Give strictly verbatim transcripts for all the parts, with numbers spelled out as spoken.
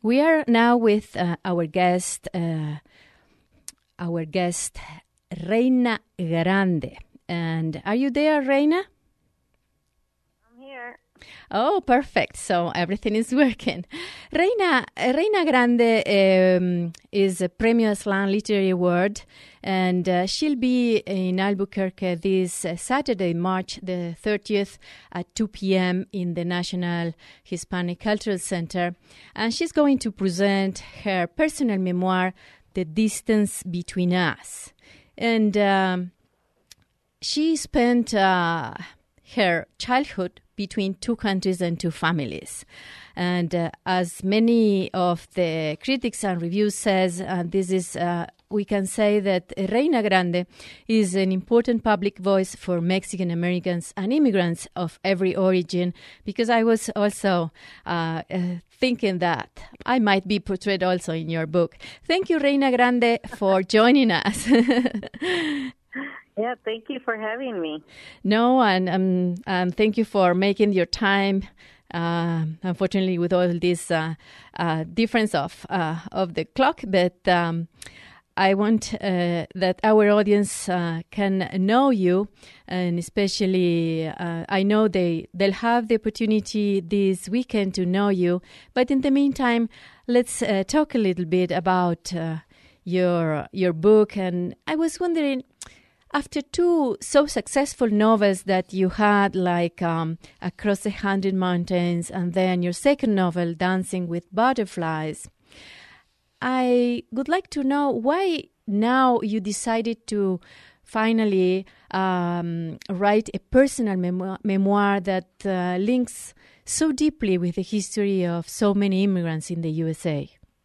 we are now with uh, our guest, uh, our guest, Reina Grande. And are you there, Reina? I'm here. Oh, perfect. So everything is working. Reina, Reina Grande um, is a Premio Slam Literary Award, and uh, she'll be in Albuquerque this uh, Saturday, March the thirtieth at two p.m. in the National Hispanic Cultural Center. And she's going to present her personal memoir, The Distance Between Us. And um, she spent uh, her childhood between two countries and two families. And uh, as many of the critics and reviews says, uh, this is, uh, we can say that Reina Grande is an important public voice for Mexican Americans and immigrants of every origin, because I was also uh, uh, thinking that I might be portrayed also in your book. Thank you, Reina Grande, for joining us. Yeah, thank you for having me. No, and um, and thank you for making your time. Uh, unfortunately, with all this uh, uh, difference of uh, of the clock, but um, I want uh, that our audience uh, can know you, and especially uh, I know they they'll have the opportunity this weekend to know you. But in the meantime, let's uh, talk a little bit about uh, your your book. And I was wondering, after two so successful novels that you had, like um, Across the Hundred Mountains, and then your second novel, Dancing with Butterflies, I would like to know why now you decided to finally um, write a personal memo- memoir that uh, links so deeply with the history of so many immigrants in the U S A.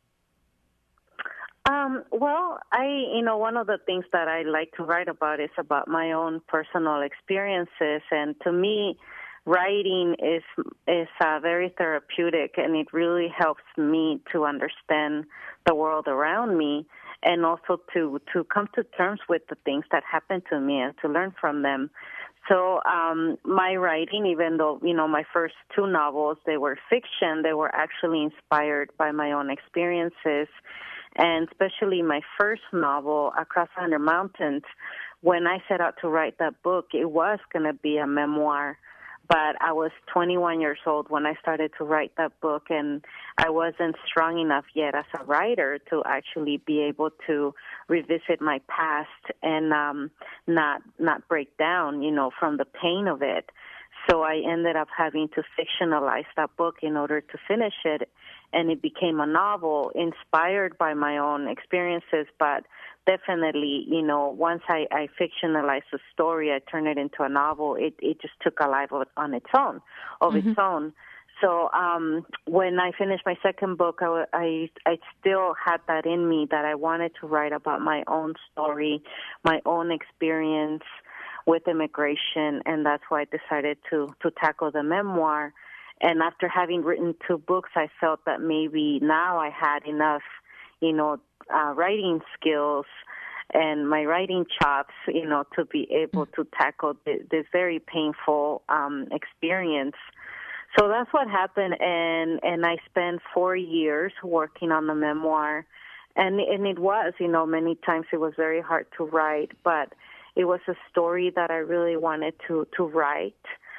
Um, well, I, you know, one of the things that I like to write about is about my own personal experiences, and to me, writing is is uh, very therapeutic, and it really helps me to understand the world around me, and also to to come to terms with the things that happen to me and to learn from them. So um, my writing, even though, you know, my first two novels, they were fiction, they were actually inspired by my own experiences. And especially my first novel, Across the Hundred Mountains, when I set out to write that book, it was going to be a memoir. But I was twenty-one years old when I started to write that book, and I wasn't strong enough yet as a writer to actually be able to revisit my past and um, not not break down, you know, from the pain of it. So I ended up having to fictionalize that book in order to finish it, and it became a novel inspired by my own experiences, but definitely, you know, once I, I fictionalized the story, I turned it into a novel, it, it just took a life of, on its own, of mm-hmm. its own. So um, when I finished my second book, I, I, I still had that in me, that I wanted to write about my own story, my own experience with immigration, and that's why I decided to, to tackle the memoir. And after having written two books, I felt that maybe now I had enough, you know, uh, writing skills and my writing chops, you know, to be able to tackle th- this very painful um, experience. So that's what happened, and, and I spent four years working on the memoir. And, and it was, you know, many times it was very hard to write, but it was a story that I really wanted to, to write.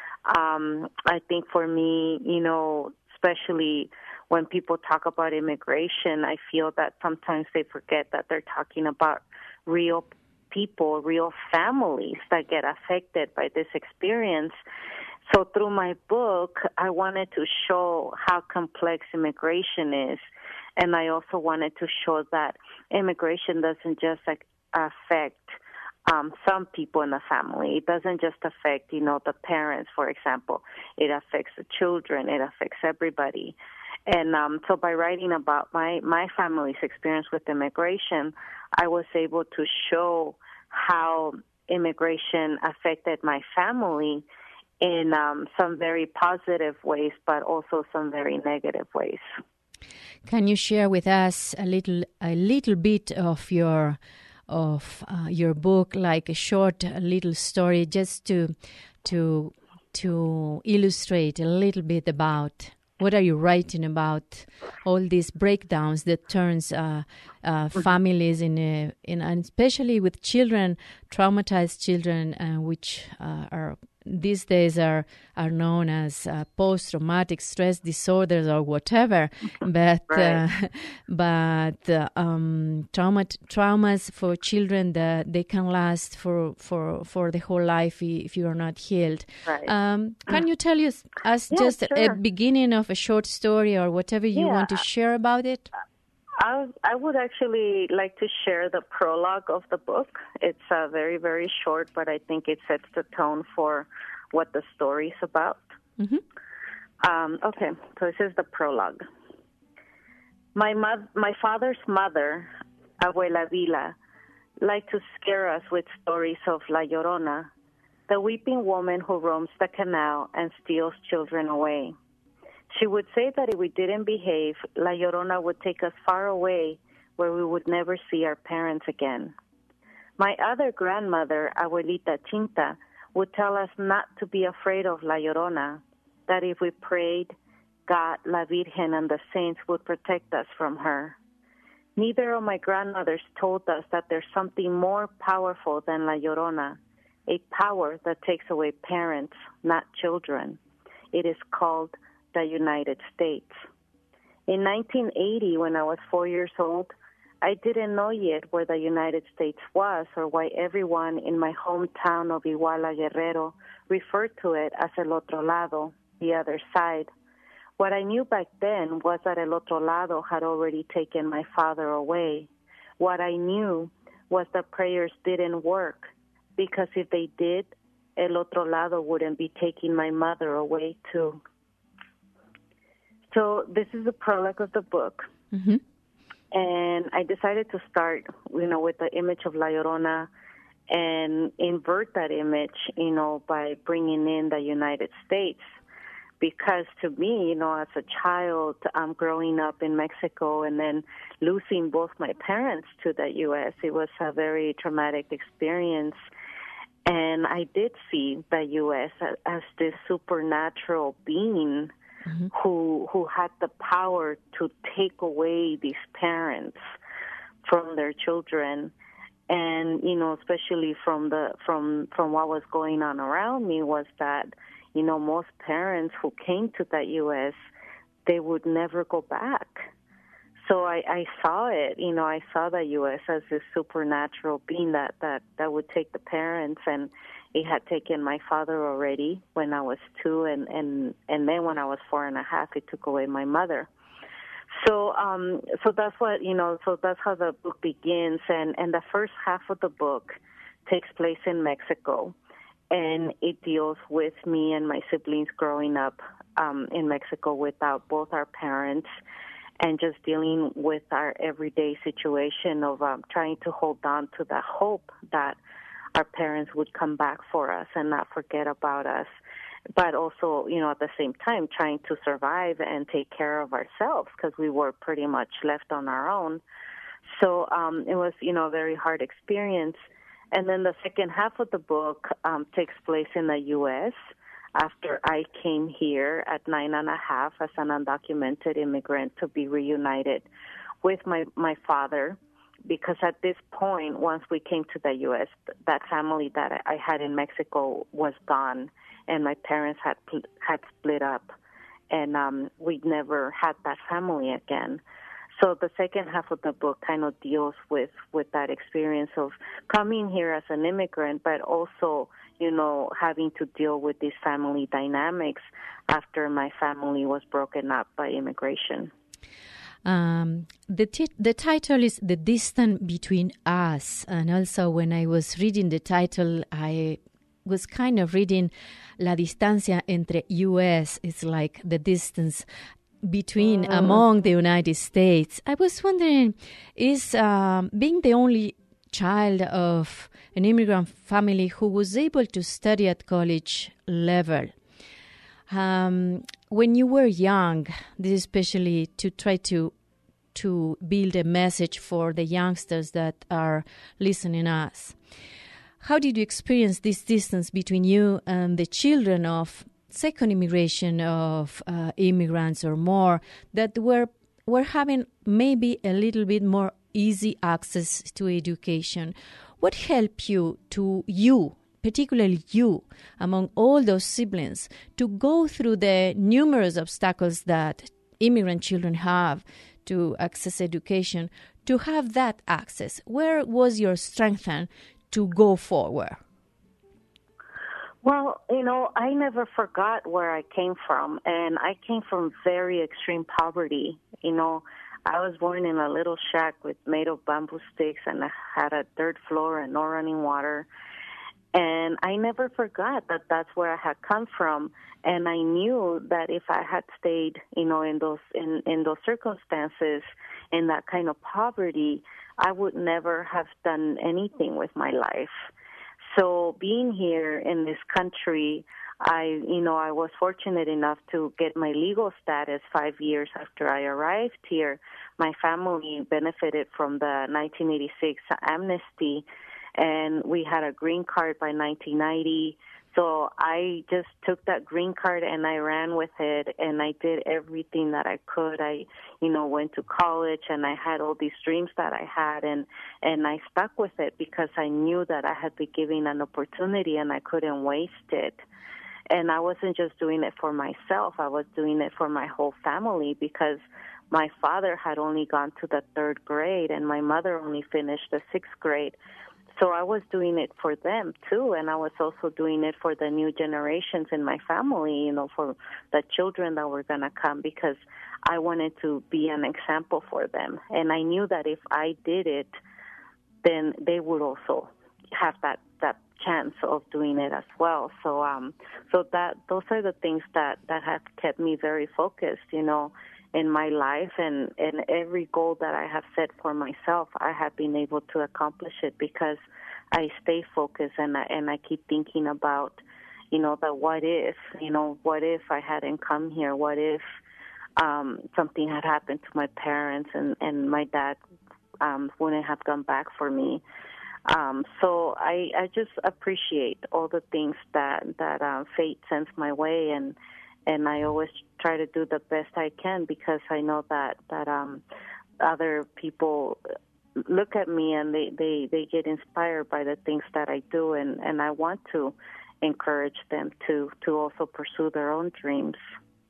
Um, I think for me, you know, especially when people talk about immigration, I feel that sometimes they forget that they're talking about real people, real families that get affected by this experience. So through my book, I wanted to show how complex immigration is. And I also wanted to show that immigration doesn't just like, affect Um, some people in the family. It doesn't just affect, you know, the parents, for example. It affects the children. It affects everybody. And um, so by writing about my, my family's experience with immigration, I was able to show how immigration affected my family in um, some very positive ways, but also some very negative ways. Can you share with us a little, a little bit of your of uh, your book, like a short a little story, just to to to illustrate a little bit about what are you writing about? All these breakdowns that turns uh, uh, families in a, in and especially with children, traumatized children, uh, which uh, are these days are are known as uh, post-traumatic stress disorders or whatever, but Right. uh, but uh, um, trauma traumas for children that they can last for for for the whole life if you are not healed. Right. Um, can you tell us, us Yeah, just sure. a beginning of a short story or whatever you Yeah. want to share about it? I, I would actually like to share the prologue of the book. It's uh, very, very short, but I think it sets the tone for what the story is about. Mm-hmm. Um, okay, so this is the prologue. My mo- my father's mother, Abuela Vila, liked to scare us with stories of La Llorona, the weeping woman who roams the canal and steals children away. She would say that if we didn't behave, La Llorona would take us far away where we would never see our parents again. My other grandmother, Abuelita Chinta, would tell us not to be afraid of La Llorona, that if we prayed, God, La Virgen, and the saints would protect us from her. Neither of my grandmothers told us that there's something more powerful than La Llorona, a power that takes away parents, not children. It is called the United States. In nineteen eighty, when I was four years old, I didn't know yet where the United States was or why everyone in my hometown of Iguala, Guerrero, referred to it as El Otro Lado, the other side. What I knew back then was that El Otro Lado had already taken my father away. What I knew was that prayers didn't work, because if they did, El Otro Lado wouldn't be taking my mother away too. So this is the prologue of the book. Mm-hmm. And I decided to start, you know, with the image of La Llorona and invert that image, you know, by bringing in the United States. Because to me, you know, as a child, um, growing up in Mexico and then losing both my parents to the U S, it was a very traumatic experience. And I did see the U S as, as this supernatural being mm-hmm. who who had the power to take away these parents from their children. And, you know, especially from the from from what was going on around me was that, you know, most parents who came to the U S, they would never go back. So I, I saw it, you know, I saw the U S as this supernatural being that, that, that would take the parents, and it had taken my father already when I was two, and, and, and then when I was four and a half, it took away my mother. So um, so that's what, you know, so that's how the book begins, and, and the first half of the book takes place in Mexico. And it deals with me and my siblings growing up um, in Mexico without both our parents, and just dealing with our everyday situation of um, trying to hold on to the hope that our parents would come back for us and not forget about us. But also, you know, at the same time, trying to survive and take care of ourselves, because we were pretty much left on our own. So um, it was, you know, a very hard experience. And then the second half of the book um, takes place in the U S after I came here at nine and a half as an undocumented immigrant to be reunited with my, my father, because at this point, once we came to the U S, that family that I had in Mexico was gone, and my parents had had split up, and um, we never had that family again. So the second half of the book kind of deals with, with that experience of coming here as an immigrant, but also, you know, having to deal with these family dynamics after my family was broken up by immigration. Um, the t- the title is The Distance Between Us. And also when I was reading the title, I was kind of reading La Distancia entre U S. It's like the distance between mm. among the United States. I was wondering, is um, being the only child of an immigrant family who was able to study at college level, um, when you were young, this especially to try to to build a message for the youngsters that are listening us, how did you experience this distance between you and the children of second immigration of uh, immigrants or more that were were having maybe a little bit more easy access to education. What helped you to you, particularly you, among all those siblings, to go through the numerous obstacles that immigrant children have to access education, to have that access? Where was your strength to go forward? Well, you know, I never forgot where I came from, and I came from very extreme poverty. You know, I was born in a little shack with made of bamboo sticks, and I had a dirt floor and no running water. And I never forgot that that's where I had come from, and I knew that if I had stayed, you know, in those in, in those circumstances, in that kind of poverty, I would never have done anything with my life. So being here in this country, I, you know, I was fortunate enough to get my legal status five years after I arrived here. My family benefited from the nineteen eighty-six amnesty, and we had a green card by nineteen ninety. So I just took that green card and I ran with it, and I did everything that I could. I, you know, went to college, and I had all these dreams that I had, and, and I stuck with it because I knew that I had been given an opportunity and I couldn't waste it. And I wasn't just doing it for myself. I was doing it for my whole family because my father had only gone to the third grade and my mother only finished the sixth grade. So I was doing it for them, too, and I was also doing it for the new generations in my family, you know, for the children that were going to come, because I wanted to be an example for them. And I knew that if I did it, then they would also have that, that chance of doing it as well. So um, so that those are the things that, that have kept me very focused, you know, in my life, and, and every goal that I have set for myself, I have been able to accomplish it because I stay focused and I, and I keep thinking about, you know, the what if, you know, what if I hadn't come here? What if um, something had happened to my parents and, and my dad um, wouldn't have come back for me? Um, so I, I just appreciate all the things that, that uh, fate sends my way, and And I always try to do the best I can because I know that, that um, other people look at me and they, they, they get inspired by the things that I do, and, and I want to encourage them to, to also pursue their own dreams.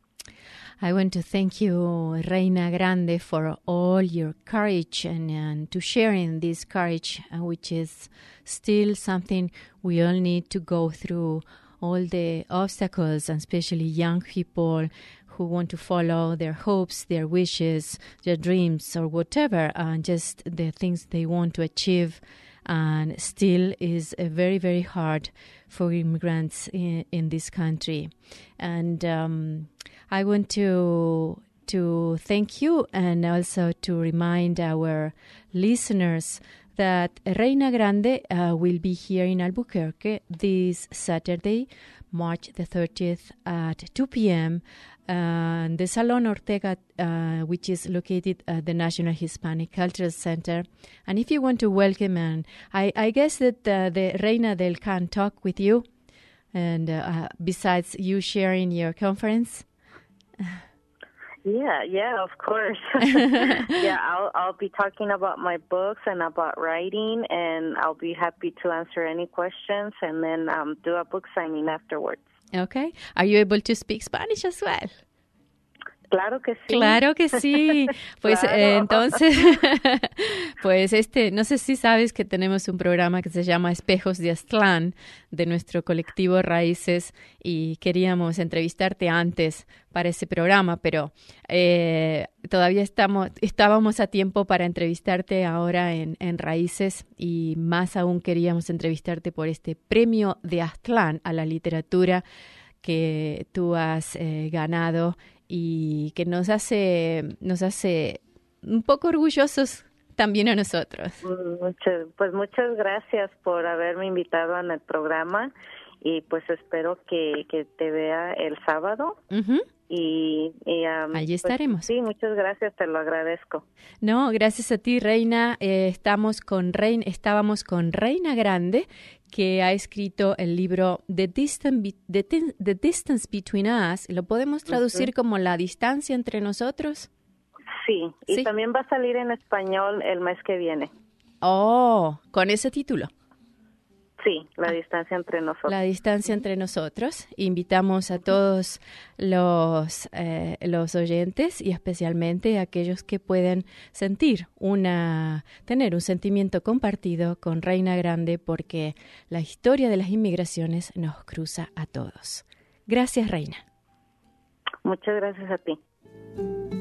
I want to thank you, Reina Grande, for all your courage and, and to sharing this courage, uh, which is still something we all need to go through. All the obstacles, and especially young people who want to follow their hopes, their wishes, their dreams, or whatever, and just the things they want to achieve. And still is uh, very, very hard for immigrants in, in this country. And um, I want to to thank you, and also to remind our listeners that Reina Grande uh, will be here in Albuquerque this Saturday, March the thirtieth at two p.m. Uh, the Salon Ortega, uh, which is located at the National Hispanic Cultural Center. And if you want to welcome, and I, I guess that uh, the Reina del can talk with you, and uh, besides you sharing your conference. Yeah, yeah, of course. yeah, I'll I'll be talking about my books and about writing, and I'll be happy to answer any questions, and then um, do a book signing afterwards. Okay. Are you able to speak Spanish as well? Claro que sí. Claro que sí. Pues claro. eh, entonces, pues este, no sé si sabes que tenemos un programa que se llama Espejos de Aztlán, de nuestro colectivo Raíces, y queríamos entrevistarte antes para ese programa, pero eh, todavía estamos, estábamos a tiempo para entrevistarte ahora en, en Raíces, y más aún queríamos entrevistarte por este premio de Aztlán a la literatura que tú has eh, ganado, y que nos hace nos hace un poco orgullosos también a nosotros. Muchas, pues muchas gracias por haberme invitado en el programa, y pues espero que, que te vea el sábado. Uh-huh. Y, y um, allí estaremos. Pues, sí, muchas gracias, te lo agradezco. No, gracias a ti, Reina. Eh, estamos con Reina, estábamos con Reina Grande, que ha escrito el libro The Distance, The, The Distance Between Us. ¿Lo podemos traducir uh-huh. como La distancia entre nosotros? Sí, y sí. también va a salir en español el mes que viene. Oh, con ese título. Sí, La distancia entre nosotros. La distancia entre nosotros. Invitamos a todos los, eh, los oyentes y especialmente a aquellos que pueden sentir una, tener un sentimiento compartido con Reina Grande, porque la historia de las inmigraciones nos cruza a todos. Gracias, Reina. Muchas gracias a ti.